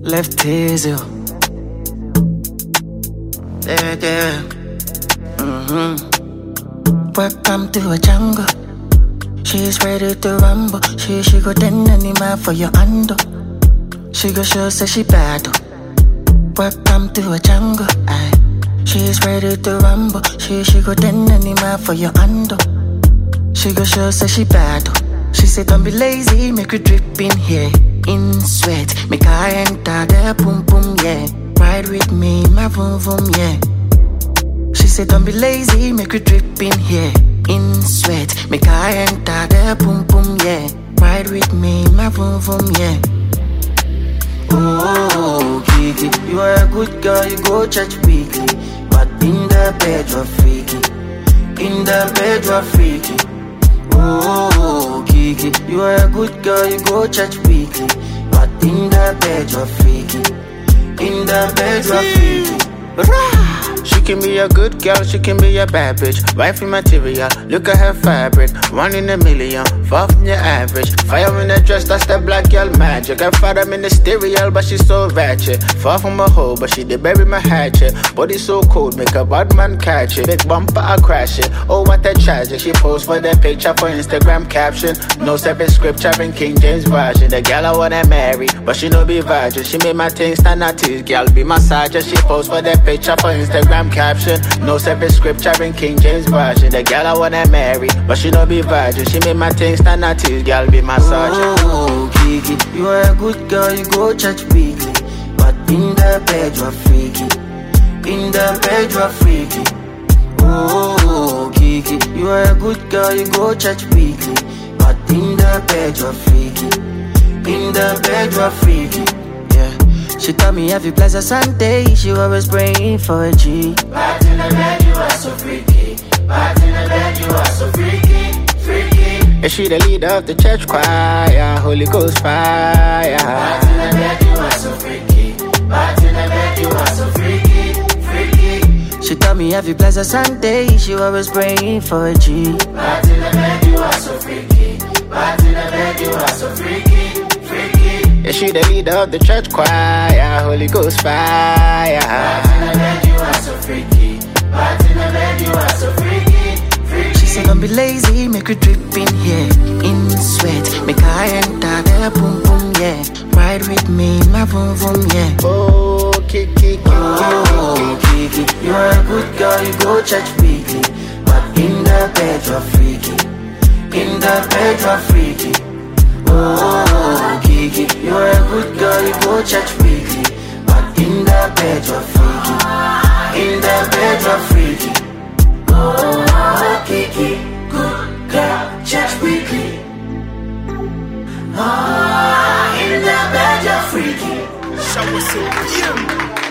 left is you. Yeah. Welcome to a jungle. She's ready to rumble. She go 10 animal for your handle. She go show say she battle. Welcome to a jungle. Aye. She's ready to rumble. She go 10 animal for your handle. She go show say she battle. She said don't be lazy, make you drip in here. In sweat, make her enter the boom boom, yeah. Ride with me, my vroom vroom, yeah. She said don't be lazy, make you drip in here. In sweat, make her enter the boom boom, yeah. Ride with me, my vroom vroom, yeah. Oh, Kiki, you are a good girl, you go church weekly. But in the bed you're freaky. In the bed you're freaky. Oh, Kiki, you are a good girl, you go church weekly. But in the bed you're freaky. In the bed you're freaky. She can be a good girl, she can be a bad bitch. Wifey material, look at her fabric. 1 in a million, far from your average. Fire in the dress, that's that black girl magic. Her father ministerial, but she's so ratchet. Far from a hoe, but she did bury my hatchet. Body so cold, make a bad man catch it. Big bumper, I crash it. Oh, what a tragic. She posts for the picture for Instagram caption. No separate scripture in King James version. The girl I wanna marry, but she no be virgin. She made my things stand at teeth, girl be massager. She posts for the picture for Instagram caption. No separate scripture in King James version. The girl I wanna marry, but she no be virgin. She made my things stand at teeth, girl be massager. Oh, Kiki, you are a good girl, you go church weekly. But in the bed you're freaky. In the bed you're freaky. Oh, Kiki, you are a good girl, you go church weekly. But in the bed you're freaky. In the bed you're freaky. Yeah. She told me every blessed Sunday she always praying for a G. But in the bed you are so freaky. But in the bed you are so freaky, freaky. Is she the leader of the church choir? Holy Ghost fire. But in the bed you are so freaky. But in the bed you are so freaky, freaky. She told me every blessed Sunday she always praying for a G. But in the bed you are so freaky. But in the bed you are so freaky, freaky. Is she the leader of the church choir? Holy Ghost fire. But in the bed you are so freaky. But in the bed you are so freaky, freaky. She said don't be lazy, make you drip in here. In sweat, make her enter the boom boom, yeah. Ride with me, my vroom vroom, yeah. Oh, Kiki, Oh, Kiki, you are a good girl, you go church weekly. But in the bed you're freaky. In the bed you're freaky. Oh, Kiki, you are a good girl, you go church weekly. But in the bed you're freaky. In the bed you're freaky. Oh, Kiki, good girl, church weekly. Oh, in the bed you're freaky. Show us some